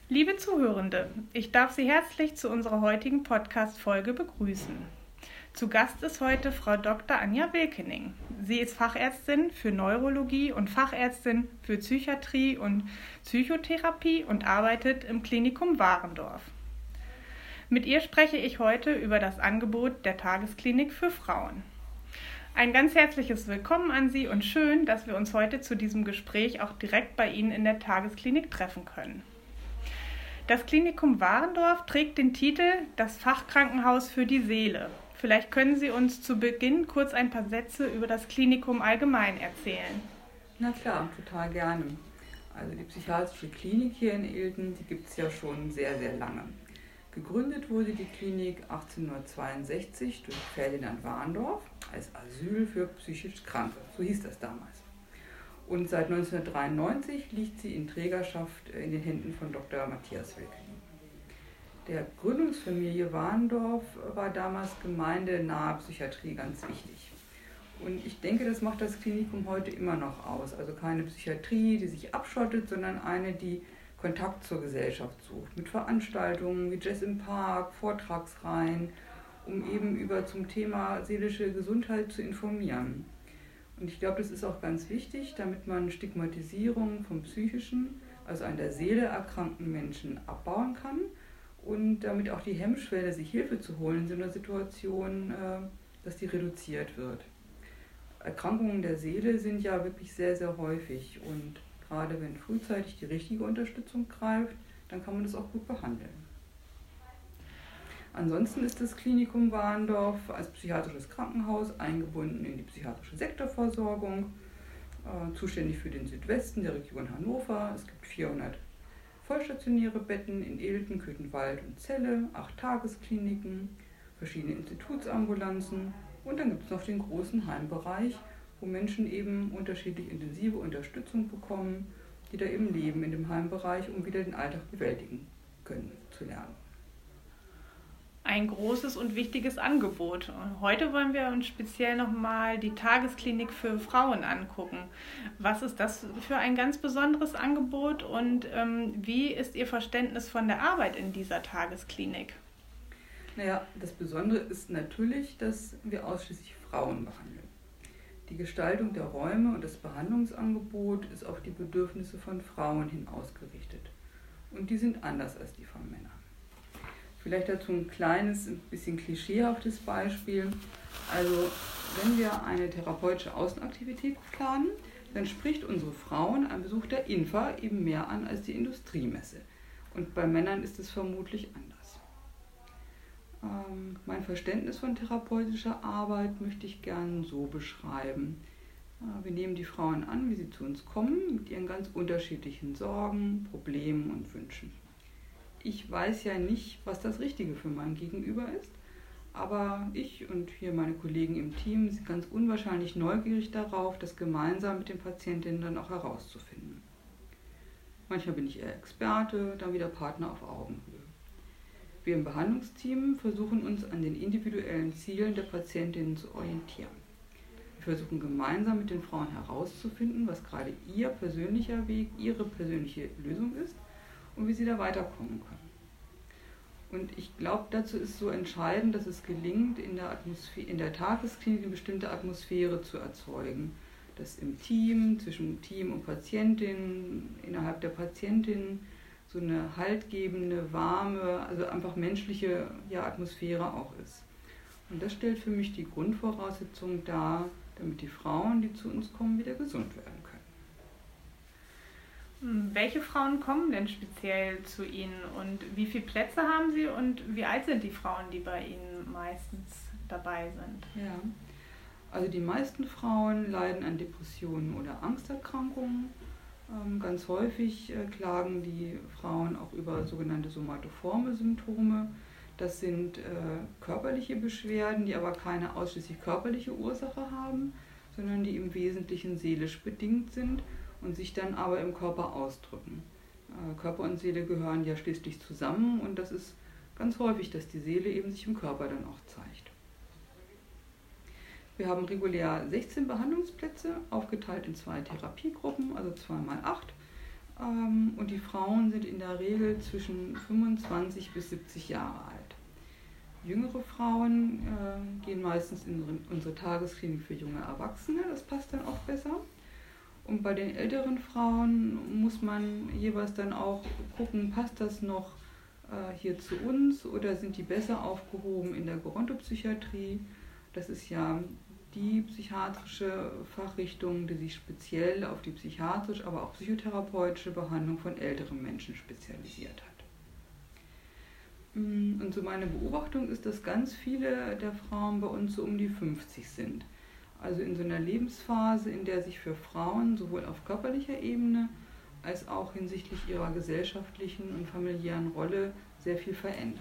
Liebe Zuhörende, ich darf Sie herzlich zu unserer heutigen Podcast-Folge begrüßen. Zu Gast ist heute Frau Dr. Anja Wilkening. Sie ist Fachärztin für Neurologie und Fachärztin für Psychiatrie und Psychotherapie und arbeitet im Klinikum Warendorf. Mit ihr spreche ich heute über das Angebot der Tagesklinik für Frauen. Ein ganz herzliches Willkommen an Sie und schön, dass wir uns heute zu diesem Gespräch auch direkt bei Ihnen in der Tagesklinik treffen können. Das Klinikum Warendorf trägt den Titel Das Fachkrankenhaus für die Seele. Vielleicht können Sie uns zu Beginn kurz ein paar Sätze über das Klinikum allgemein erzählen. Na klar, total gerne. Also die psychiatrische Klinik hier in Ilten, die gibt es ja schon sehr, sehr lange. Gegründet wurde die Klinik 1862 durch Ferdinand Warendorf als Asyl für psychisch Kranke, so hieß das damals. Und seit 1993 liegt sie in Trägerschaft in den Händen von Dr. Matthias Wilkening. Der Gründungsfamilie Warendorf war damals gemeindenahe Psychiatrie ganz wichtig. Und ich denke, das macht das Klinikum heute immer noch aus. Also keine Psychiatrie, die sich abschottet, sondern eine, die Kontakt zur Gesellschaft sucht. Mit Veranstaltungen wie Jazz im Park, Vortragsreihen, um eben über zum Thema seelische Gesundheit zu informieren. Und ich glaube, das ist auch ganz wichtig, damit man Stigmatisierung vom psychischen, also an der Seele erkrankten Menschen abbauen kann und damit auch die Hemmschwelle, sich Hilfe zu holen in so einer Situation, dass die reduziert wird. Erkrankungen der Seele sind ja wirklich sehr, sehr häufig und gerade wenn frühzeitig die richtige Unterstützung greift, dann kann man das auch gut behandeln. Ansonsten ist das Klinikum Warendorf als psychiatrisches Krankenhaus eingebunden in die psychiatrische Sektorversorgung, zuständig für den Südwesten der Region Hannover. Es gibt 400 vollstationäre Betten in Ilten, Köthenwald und Celle, 8 Tageskliniken, verschiedene Institutsambulanzen und dann gibt es noch den großen Heimbereich, wo Menschen eben unterschiedlich intensive Unterstützung bekommen, die da eben leben in dem Heimbereich, um wieder den Alltag bewältigen können, zu lernen. Ein großes und wichtiges Angebot. Heute wollen wir uns speziell nochmal die Tagesklinik für Frauen angucken. Was ist das für ein ganz besonderes Angebot und wie ist Ihr Verständnis von der Arbeit in dieser Tagesklinik? Naja, das Besondere ist natürlich, dass wir ausschließlich Frauen behandeln. Die Gestaltung der Räume und das Behandlungsangebot ist auf die Bedürfnisse von Frauen hin ausgerichtet. Und die sind anders als die von Männern. Vielleicht dazu ein kleines, ein bisschen klischeehaftes Beispiel. Also wenn wir eine therapeutische Außenaktivität planen, dann spricht unsere Frauen ein Besuch der INFA eben mehr an als die Industriemesse. Und bei Männern ist es vermutlich anders. Mein Verständnis von therapeutischer Arbeit möchte ich gerne so beschreiben. Wir nehmen die Frauen an, wie sie zu uns kommen, mit ihren ganz unterschiedlichen Sorgen, Problemen und Wünschen. Ich weiß ja nicht, was das Richtige für mein Gegenüber ist, aber ich und hier meine Kollegen im Team sind ganz unwahrscheinlich neugierig darauf, das gemeinsam mit den Patientinnen dann auch herauszufinden. Manchmal bin ich eher Experte, dann wieder Partner auf Augenhöhe. Wir im Behandlungsteam versuchen uns an den individuellen Zielen der Patientinnen zu orientieren. Wir versuchen gemeinsam mit den Frauen herauszufinden, was gerade ihr persönlicher Weg, ihre persönliche Lösung ist und wie sie da weiterkommen können. Und ich glaube, dazu ist so entscheidend, dass es gelingt, in der Tagesklinik eine bestimmte Atmosphäre zu erzeugen. Dass im Team, zwischen Team und Patientin, innerhalb der Patientin so eine haltgebende, warme, also einfach menschliche Atmosphäre auch ist. Und das stellt für mich die Grundvoraussetzung dar, damit die Frauen, die zu uns kommen, wieder gesund werden können. Welche Frauen kommen denn speziell zu Ihnen und wie viele Plätze haben Sie und wie alt sind die Frauen, die bei Ihnen meistens dabei sind? Ja, also die meisten Frauen leiden an Depressionen oder Angsterkrankungen. Ganz häufig klagen die Frauen auch über sogenannte somatoforme Symptome. Das sind körperliche Beschwerden, die aber keine ausschließlich körperliche Ursache haben, sondern die im Wesentlichen seelisch bedingt sind und sich dann aber im Körper ausdrücken. Körper und Seele gehören ja schließlich zusammen und das ist ganz häufig, dass die Seele eben sich im Körper dann auch zeigt. Wir haben regulär 16 Behandlungsplätze, aufgeteilt in 2 Therapiegruppen, also 2 mal 8. und die Frauen sind in der Regel zwischen 25 bis 70 Jahre alt. Jüngere Frauen gehen meistens in unsere Tagesklinik für junge Erwachsene, das passt dann auch besser. Und bei den älteren Frauen muss man jeweils dann auch gucken, passt das noch hier zu uns oder sind die besser aufgehoben in der Gerontopsychiatrie. Das ist ja die psychiatrische Fachrichtung, die sich speziell auf die psychiatrische, aber auch psychotherapeutische Behandlung von älteren Menschen spezialisiert hat. Und so meine Beobachtung ist, dass ganz viele der Frauen bei uns so um die 50 sind. Also in so einer Lebensphase, in der sich für Frauen sowohl auf körperlicher Ebene als auch hinsichtlich ihrer gesellschaftlichen und familiären Rolle sehr viel verändert.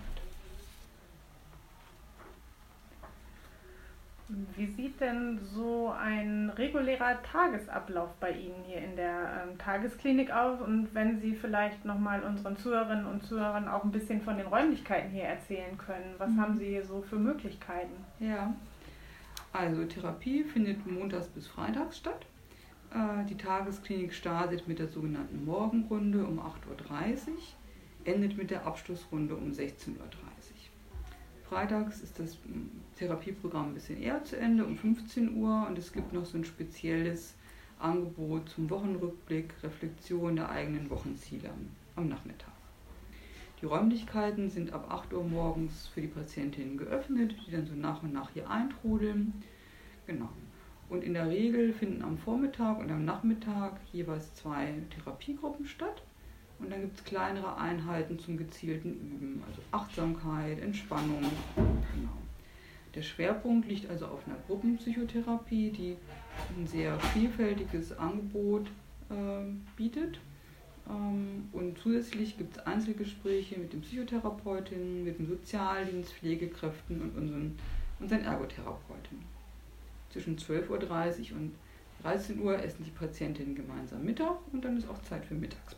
Wie sieht denn so ein regulärer Tagesablauf bei Ihnen hier in der Tagesklinik aus? Und wenn Sie vielleicht nochmal unseren Zuhörerinnen und Zuhörern auch ein bisschen von den Räumlichkeiten hier erzählen können. Was haben Sie so für Möglichkeiten? Ja, also Therapie findet montags bis freitags statt. Die Tagesklinik startet mit der sogenannten Morgenrunde um 8:30 Uhr, endet mit der Abschlussrunde um 16:30 Uhr. Freitags ist das Therapieprogramm ein bisschen eher zu Ende, um 15 Uhr, und es gibt noch so ein spezielles Angebot zum Wochenrückblick, Reflexion der eigenen Wochenziele am Nachmittag. Die Räumlichkeiten sind ab 8 Uhr morgens für die Patientinnen geöffnet, die dann so nach und nach hier eintrudeln. Genau. Und in der Regel finden am Vormittag und am Nachmittag jeweils 2 Therapiegruppen statt. Und dann gibt es kleinere Einheiten zum gezielten Üben, also Achtsamkeit, Entspannung. Genau. Der Schwerpunkt liegt also auf einer Gruppenpsychotherapie, die ein sehr vielfältiges Angebot bietet. Und zusätzlich gibt es Einzelgespräche mit den Psychotherapeutinnen, mit dem Sozialdienst, Pflegekräften und unseren Ergotherapeutinnen. Zwischen 12:30 Uhr und 13 Uhr essen die Patientinnen gemeinsam Mittag und dann ist auch Zeit für Mittagspause.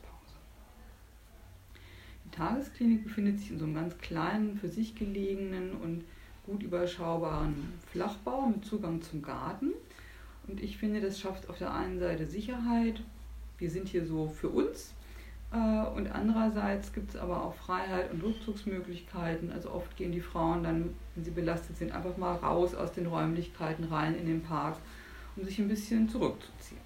Die Tagesklinik befindet sich in so einem ganz kleinen, für sich gelegenen und gut überschaubaren Flachbau mit Zugang zum Garten. Und ich finde, das schafft auf der einen Seite Sicherheit, wir sind hier so für uns, und andererseits gibt es aber auch Freiheit und Rückzugsmöglichkeiten. Also oft gehen die Frauen dann, wenn sie belastet sind, einfach mal raus aus den Räumlichkeiten rein in den Park, um sich ein bisschen zurückzuziehen.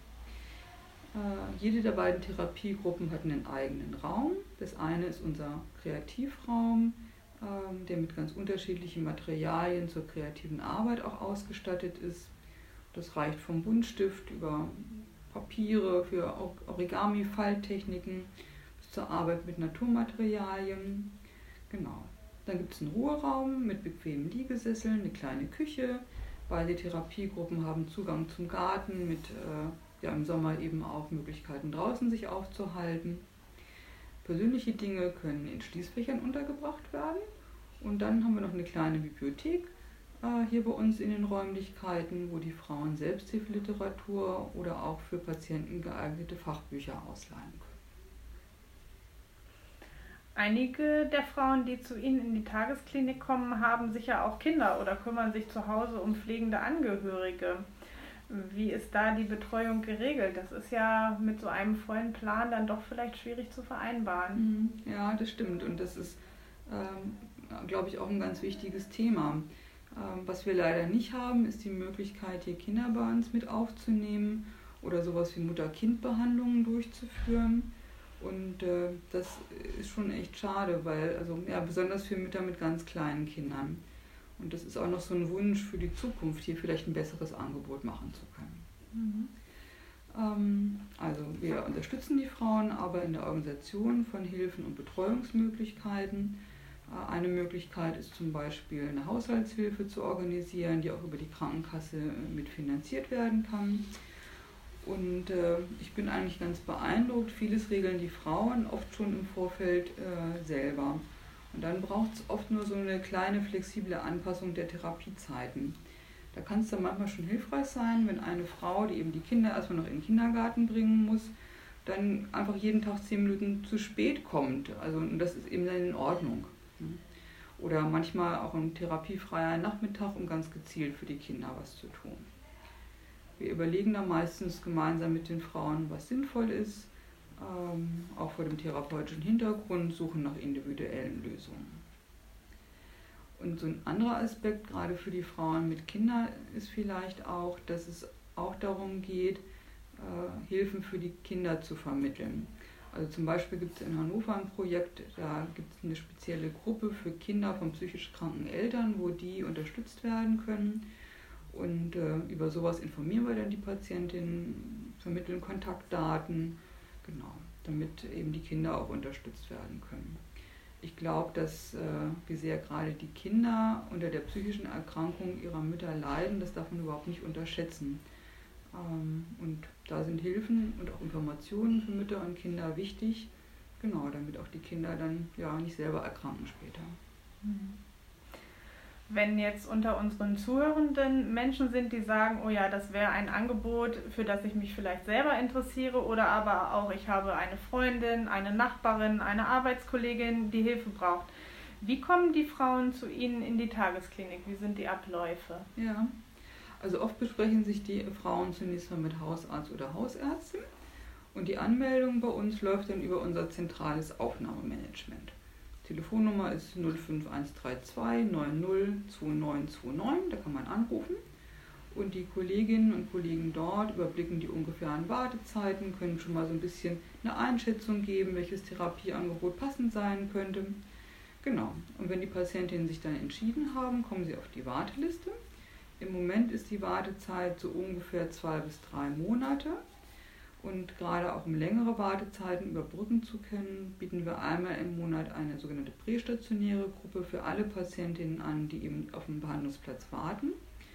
Jede der beiden Therapiegruppen hat einen eigenen Raum. Das eine ist unser Kreativraum, der mit ganz unterschiedlichen Materialien zur kreativen Arbeit auch ausgestattet ist. Das reicht vom Buntstift über Papiere für Origami-Falttechniken bis zur Arbeit mit Naturmaterialien. Genau. Dann gibt es einen Ruheraum mit bequemen Liegesesseln, eine kleine Küche. Beide Therapiegruppen haben Zugang zum Garten mit im Sommer eben auch Möglichkeiten draußen sich aufzuhalten. Persönliche Dinge können in Schließfächern untergebracht werden. Und dann haben wir noch eine kleine Bibliothek hier bei uns in den Räumlichkeiten, wo die Frauen Selbsthilfeliteratur oder auch für Patienten geeignete Fachbücher ausleihen können. Einige der Frauen, die zu Ihnen in die Tagesklinik kommen, haben sicher auch Kinder oder kümmern sich zu Hause um pflegende Angehörige. Wie ist da die Betreuung geregelt? Das ist ja mit so einem vollen Plan dann doch vielleicht schwierig zu vereinbaren. Ja, das stimmt, und das ist, glaube ich, auch ein ganz wichtiges Thema. Was wir leider nicht haben, ist die Möglichkeit, hier Kinder bei uns mit aufzunehmen oder sowas wie Mutter-Kind-Behandlungen durchzuführen. Und das ist schon echt schade, weil, besonders für Mütter mit ganz kleinen Kindern. Und das ist auch noch so ein Wunsch für die Zukunft, hier vielleicht ein besseres Angebot machen zu können. Also wir unterstützen die Frauen aber in der Organisation von Hilfen und Betreuungsmöglichkeiten. Eine Möglichkeit ist zum Beispiel eine Haushaltshilfe zu organisieren, die auch über die Krankenkasse mitfinanziert werden kann. Und ich bin eigentlich ganz beeindruckt, vieles regeln die Frauen oft schon im Vorfeld selber. Und dann braucht es oft nur so eine kleine flexible Anpassung der Therapiezeiten. Da kann es dann manchmal schon hilfreich sein, wenn eine Frau, die eben die Kinder erstmal noch in den Kindergarten bringen muss, dann einfach jeden Tag 10 Minuten zu spät kommt. Also, und das ist eben dann in Ordnung. Oder manchmal auch ein therapiefreier Nachmittag, um ganz gezielt für die Kinder was zu tun. Wir überlegen da meistens gemeinsam mit den Frauen, was sinnvoll ist. auch vor dem therapeutischen Hintergrund, suchen nach individuellen Lösungen. Und so ein anderer Aspekt, gerade für die Frauen mit Kindern, ist vielleicht auch, dass es auch darum geht, Hilfen für die Kinder zu vermitteln. Also zum Beispiel gibt es in Hannover ein Projekt, da gibt es eine spezielle Gruppe für Kinder von psychisch kranken Eltern, wo die unterstützt werden können. Und über sowas informieren wir dann die Patientinnen, vermitteln Kontaktdaten, genau, damit eben die Kinder auch unterstützt werden können. Ich glaube, dass wie sehr gerade die Kinder unter der psychischen Erkrankung ihrer Mütter leiden, das darf man überhaupt nicht unterschätzen. Und da sind Hilfen und auch Informationen für Mütter und Kinder wichtig, genau, damit auch die Kinder dann ja nicht selber erkranken später. Wenn jetzt unter unseren Zuhörenden Menschen sind, die sagen, oh ja, das wäre ein Angebot, für das ich mich vielleicht selber interessiere, oder aber auch ich habe eine Freundin, eine Nachbarin, eine Arbeitskollegin, die Hilfe braucht. Wie kommen die Frauen zu Ihnen in die Tagesklinik? Wie sind die Abläufe? Ja, also oft besprechen sich die Frauen zunächst mal mit Hausarzt oder Hausärztin und die Anmeldung bei uns läuft dann über unser zentrales Aufnahmemanagement. Telefonnummer ist 05132 90 2929, da kann man anrufen. Und die Kolleginnen und Kollegen dort überblicken die ungefähren Wartezeiten, können schon mal so ein bisschen eine Einschätzung geben, welches Therapieangebot passend sein könnte. Genau, und wenn die Patientinnen sich dann entschieden haben, kommen sie auf die Warteliste. Im Moment ist die Wartezeit so ungefähr 2 bis 3 Monate. Und gerade auch um längere Wartezeiten überbrücken zu können, bieten wir einmal im Monat eine sogenannte prästationäre Gruppe für alle Patientinnen an, die eben auf dem Behandlungsplatz warten.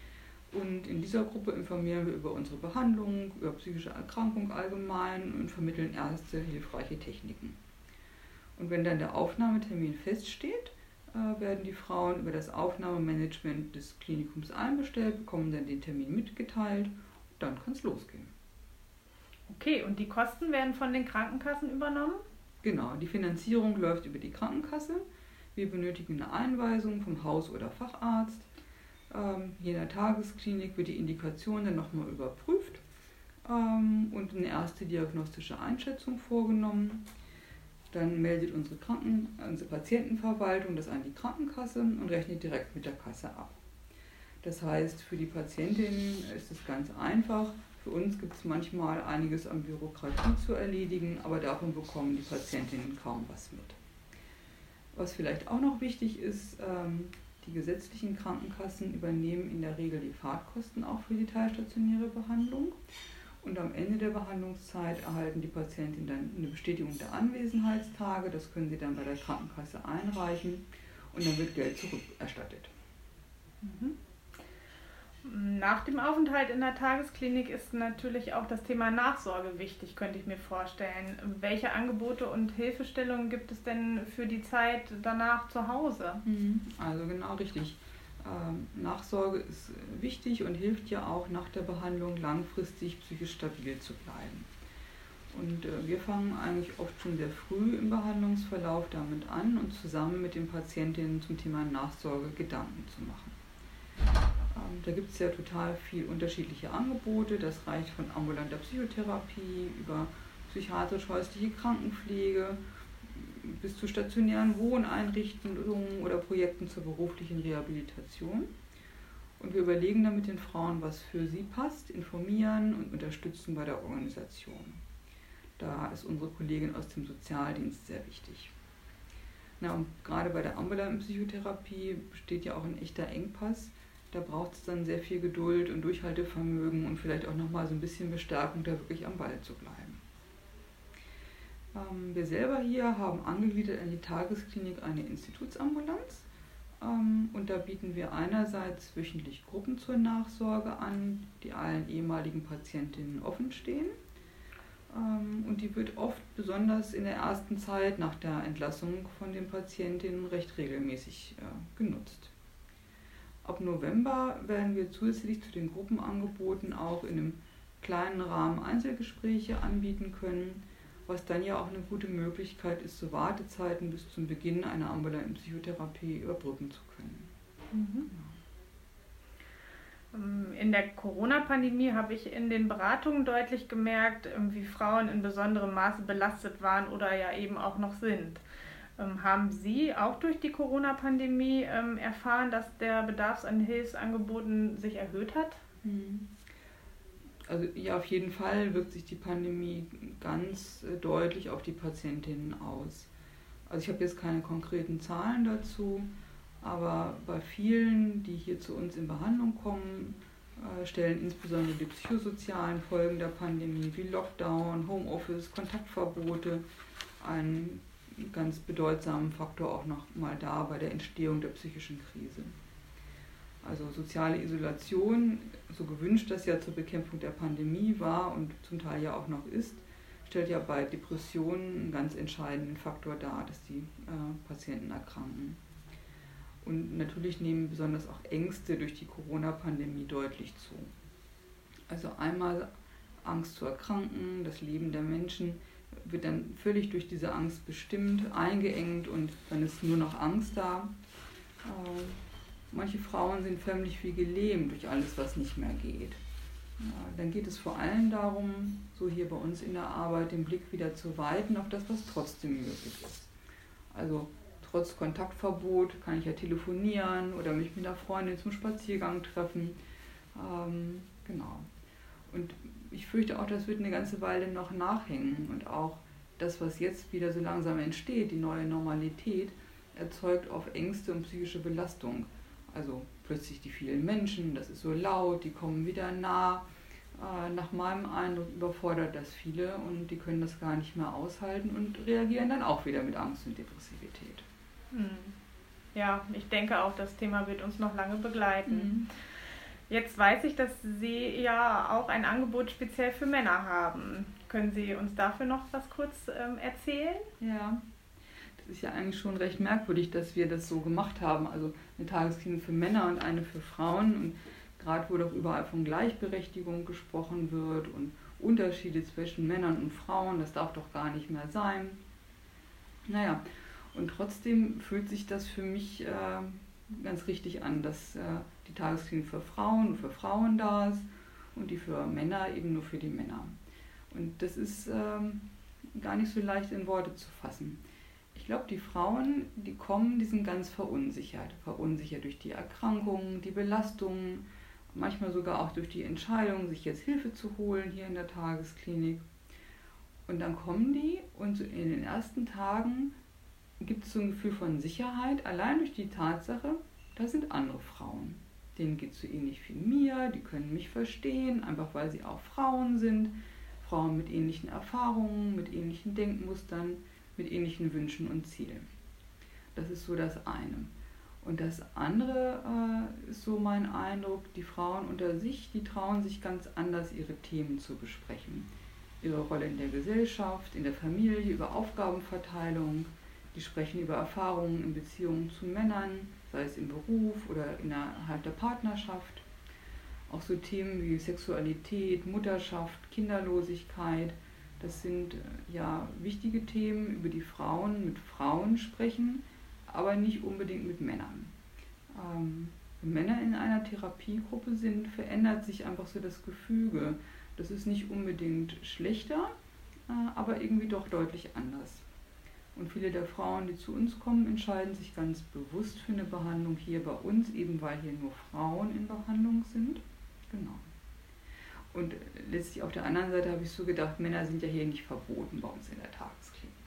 Und in dieser Gruppe informieren wir über unsere Behandlung, über psychische Erkrankung allgemein und vermitteln erste hilfreiche Techniken. Und wenn dann der Aufnahmetermin feststeht, werden die Frauen über das Aufnahmemanagement des Klinikums einbestellt, bekommen dann den Termin mitgeteilt und dann kann es losgehen. Okay, und die Kosten werden von den Krankenkassen übernommen? Genau, die Finanzierung läuft über die Krankenkasse. Wir benötigen eine Einweisung vom Haus- oder Facharzt. Hier in der Tagesklinik wird die Indikation dann nochmal überprüft und eine erste diagnostische Einschätzung vorgenommen. Dann meldet unsere Patientenverwaltung das an die Krankenkasse und rechnet direkt mit der Kasse ab. Das heißt, für die Patientinnen ist es ganz einfach. Für uns gibt es manchmal einiges an Bürokratie zu erledigen, aber davon bekommen die Patientinnen kaum was mit. Was vielleicht auch noch wichtig ist, die gesetzlichen Krankenkassen übernehmen in der Regel die Fahrtkosten auch für die teilstationäre Behandlung. Und am Ende der Behandlungszeit erhalten die Patientinnen dann eine Bestätigung der Anwesenheitstage. Das können sie dann bei der Krankenkasse einreichen und dann wird Geld zurückerstattet. Nach dem Aufenthalt in der Tagesklinik ist natürlich auch das Thema Nachsorge wichtig, könnte ich mir vorstellen. Welche Angebote und Hilfestellungen gibt es denn für die Zeit danach zu Hause? Also genau richtig. Nachsorge ist wichtig und hilft ja auch nach der Behandlung langfristig psychisch stabil zu bleiben. Und wir fangen eigentlich oft schon sehr früh im Behandlungsverlauf damit an, uns zusammen mit den Patientinnen zum Thema Nachsorge Gedanken zu machen. Da gibt es ja total viel unterschiedliche Angebote. Das reicht von ambulanter Psychotherapie über psychiatrisch-häusliche Krankenpflege bis zu stationären Wohneinrichtungen oder Projekten zur beruflichen Rehabilitation. Und wir überlegen dann mit den Frauen, was für sie passt, informieren und unterstützen bei der Organisation. Da ist unsere Kollegin aus dem Sozialdienst sehr wichtig. Und gerade bei der ambulanten Psychotherapie besteht ja auch ein echter Engpass. Da braucht es dann sehr viel Geduld und Durchhaltevermögen und vielleicht auch nochmal so ein bisschen Bestärkung, da wirklich am Ball zu bleiben. Wir selber hier haben angegliedert an die Tagesklinik eine Institutsambulanz und da bieten wir einerseits wöchentlich Gruppen zur Nachsorge an, die allen ehemaligen Patientinnen offen stehen. Und die wird oft besonders in der ersten Zeit nach der Entlassung von den Patientinnen recht regelmäßig genutzt. Ab November werden wir zusätzlich zu den Gruppenangeboten auch in einem kleinen Rahmen Einzelgespräche anbieten können, was dann ja auch eine gute Möglichkeit ist, so Wartezeiten bis zum Beginn einer ambulanten Psychotherapie überbrücken zu können. In der Corona-Pandemie habe ich in den Beratungen deutlich gemerkt, wie Frauen in besonderem Maße belastet waren oder ja eben auch noch sind. Haben Sie auch durch die Corona-Pandemie erfahren, dass der Bedarf an Hilfsangeboten sich erhöht hat? Also ja, auf jeden Fall wirkt sich die Pandemie ganz deutlich auf die Patientinnen aus. Also ich habe jetzt keine konkreten Zahlen dazu, aber bei vielen, die hier zu uns in Behandlung kommen, stellen insbesondere die psychosozialen Folgen der Pandemie wie Lockdown, Homeoffice, Kontaktverbote einen ganz bedeutsamen Faktor auch noch mal dar bei der Entstehung der psychischen Krise. Also soziale Isolation, so gewünscht das ja zur Bekämpfung der Pandemie war und zum Teil ja auch noch ist, stellt ja bei Depressionen einen ganz entscheidenden Faktor dar, dass die Patienten erkranken. Und natürlich nehmen besonders auch Ängste durch die Corona-Pandemie deutlich zu. Also einmal Angst zu erkranken, das Leben der Menschen wird dann völlig durch diese Angst bestimmt, eingeengt und dann ist nur noch Angst da. Manche Frauen sind förmlich wie gelähmt durch alles, was nicht mehr geht. Dann geht es vor allem darum, so hier bei uns in der Arbeit, den Blick wieder zu weiten auf das, was trotzdem möglich ist. Also trotz Kontaktverbot kann ich ja telefonieren oder mich mit einer Freundin zum Spaziergang treffen. Genau. Und ich fürchte auch, das wird eine ganze Weile noch nachhängen. Und auch das, was jetzt wieder so langsam entsteht, die neue Normalität, erzeugt oft Ängste und psychische Belastung. Also plötzlich die vielen Menschen, das ist so laut, die kommen wieder nah. Nach meinem Eindruck überfordert das viele und die können das gar nicht mehr aushalten und reagieren dann auch wieder mit Angst und Depressivität. Ja, ich denke auch, das Thema wird uns noch lange begleiten. Jetzt weiß ich, dass Sie ja auch ein Angebot speziell für Männer haben. Können Sie uns dafür noch was kurz erzählen? Ja, das ist ja eigentlich schon recht merkwürdig, dass wir das so gemacht haben. Also eine Tagesklinik für Männer und eine für Frauen. Und gerade wo doch überall von Gleichberechtigung gesprochen wird und Unterschiede zwischen Männern und Frauen, das darf doch gar nicht mehr sein. Naja, und trotzdem fühlt sich das für mich ganz richtig an, dass die Tagesklinik für Frauen da ist und die für Männer eben nur für die Männer. Und das ist gar nicht so leicht in Worte zu fassen. Ich glaube, die Frauen, die kommen, die sind ganz verunsichert. Verunsichert durch die Erkrankungen, die Belastungen, manchmal sogar auch durch die Entscheidung, sich jetzt Hilfe zu holen hier in der Tagesklinik. Und dann kommen die und so in den ersten Tagen gibt es so ein Gefühl von Sicherheit, allein durch die Tatsache, da sind andere Frauen. Denen geht es so ähnlich wie mir, die können mich verstehen, einfach weil sie auch Frauen sind. Frauen mit ähnlichen Erfahrungen, mit ähnlichen Denkmustern, mit ähnlichen Wünschen und Zielen. Das ist so das eine. Und das andere ist so mein Eindruck, die Frauen unter sich, die trauen sich ganz anders, ihre Themen zu besprechen. Ihre Rolle in der Gesellschaft, in der Familie, über Aufgabenverteilung. Die sprechen über Erfahrungen in Beziehungen zu Männern, sei es im Beruf oder innerhalb der Partnerschaft. Auch so Themen wie Sexualität, Mutterschaft, Kinderlosigkeit, das sind ja wichtige Themen, über die Frauen mit Frauen sprechen, aber nicht unbedingt mit Männern. Wenn Männer in einer Therapiegruppe sind, verändert sich einfach so das Gefüge. Das ist nicht unbedingt schlechter, aber irgendwie doch deutlich anders. Und viele der Frauen, die zu uns kommen, entscheiden sich ganz bewusst für eine Behandlung hier bei uns, eben weil hier nur Frauen in Behandlung sind. Genau. Und letztlich auf der anderen Seite habe ich so gedacht, Männer sind ja hier nicht verboten bei uns in der Tagesklinik.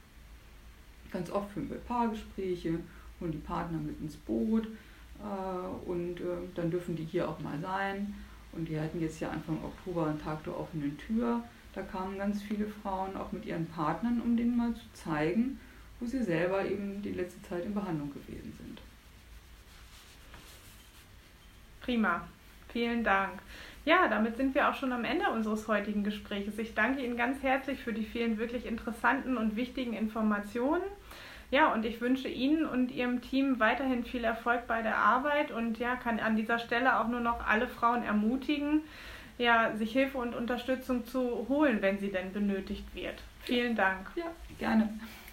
Ganz oft führen wir Paargespräche, holen die Partner mit ins Boot und dann dürfen die hier auch mal sein. Und wir hatten jetzt ja Anfang Oktober einen Tag der offenen Tür. Da kamen ganz viele Frauen auch mit ihren Partnern, um denen mal zu zeigen, wo sie selber eben die letzte Zeit in Behandlung gewesen sind. Prima, vielen Dank. Ja, damit sind wir auch schon am Ende unseres heutigen Gesprächs. Ich danke Ihnen ganz herzlich für die vielen wirklich interessanten und wichtigen Informationen. Ja, und ich wünsche Ihnen und Ihrem Team weiterhin viel Erfolg bei der Arbeit und ja, kann an dieser Stelle auch nur noch alle Frauen ermutigen, ja, sich Hilfe und Unterstützung zu holen, wenn sie denn benötigt wird. Vielen Dank. Ja, gerne.